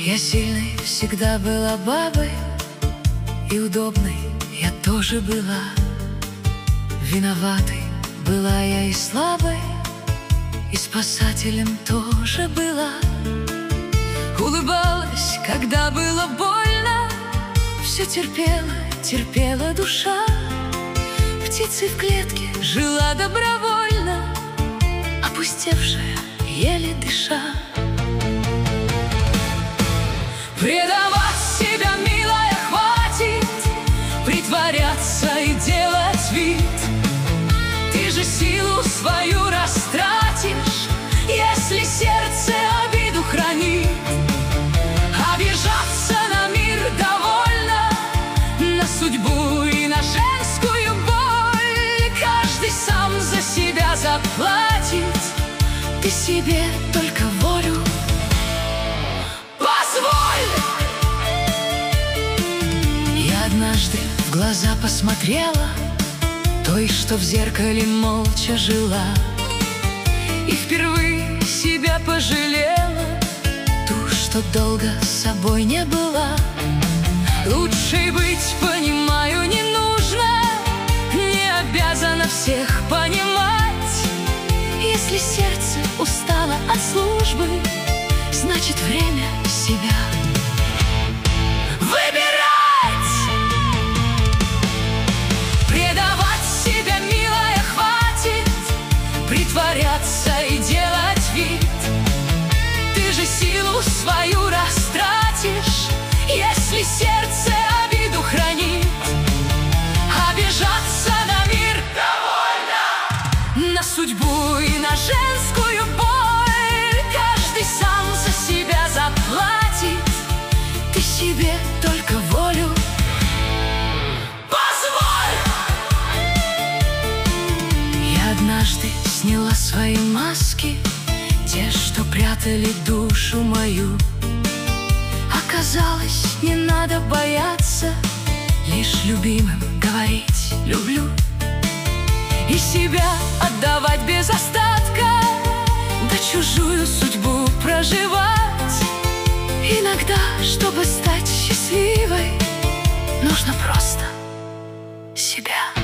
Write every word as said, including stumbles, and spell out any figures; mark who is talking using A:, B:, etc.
A: Я сильной всегда была бабой, и удобной я тоже была. Виноватой была я и слабой, и спасателем тоже была. Улыбалась, когда было больно, все терпела, терпела душа. Птицей в клетке жила добровольно, опустевшая, еле дыша. Предавать себя, милая, хватит, притворяться и делать вид. Ты же силу свою растратишь, если сердце обиду хранит. Обижаться на мир довольно, на судьбу и на женскую боль. Каждый сам за себя заплатит, ты себе только волю позволь. Я однажды в глаза посмотрела той, что в зеркале молча жила, и впервые себя пожалела, ту, что долго с собой не была. Лучше быть, понимаю, не нужно, не обязана всех понимать. Если сердце устало от службы, значит, время себя выбирать. Предавать себя, милая, хватит, притворяться и делать вид. Ты же силу свою растратишь, если сердце обиду хранит. Обижаться на мир довольно, на судьбу и на женскую боль. Каждый сам за себя заплатит, ты себе только волю позволь. Я однажды сняла свои маски, те, что прятали душу мою. Оказалось, не надо бояться лишь любимым говорить «люблю». И себя отдавать без остатка, да чужую судьбу проживать. Иногда, чтобы стать счастливой, нужно просто себя